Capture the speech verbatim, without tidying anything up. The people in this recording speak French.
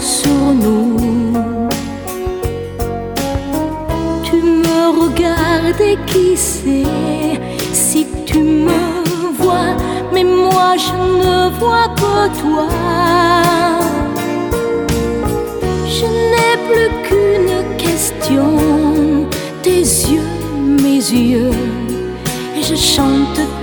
sur nous. Tu me regardes et qui sait si tu me vois, mais moi je ne vois que toi. Je n'ai plus qu'une question, tes yeux, mes yeux, et je chante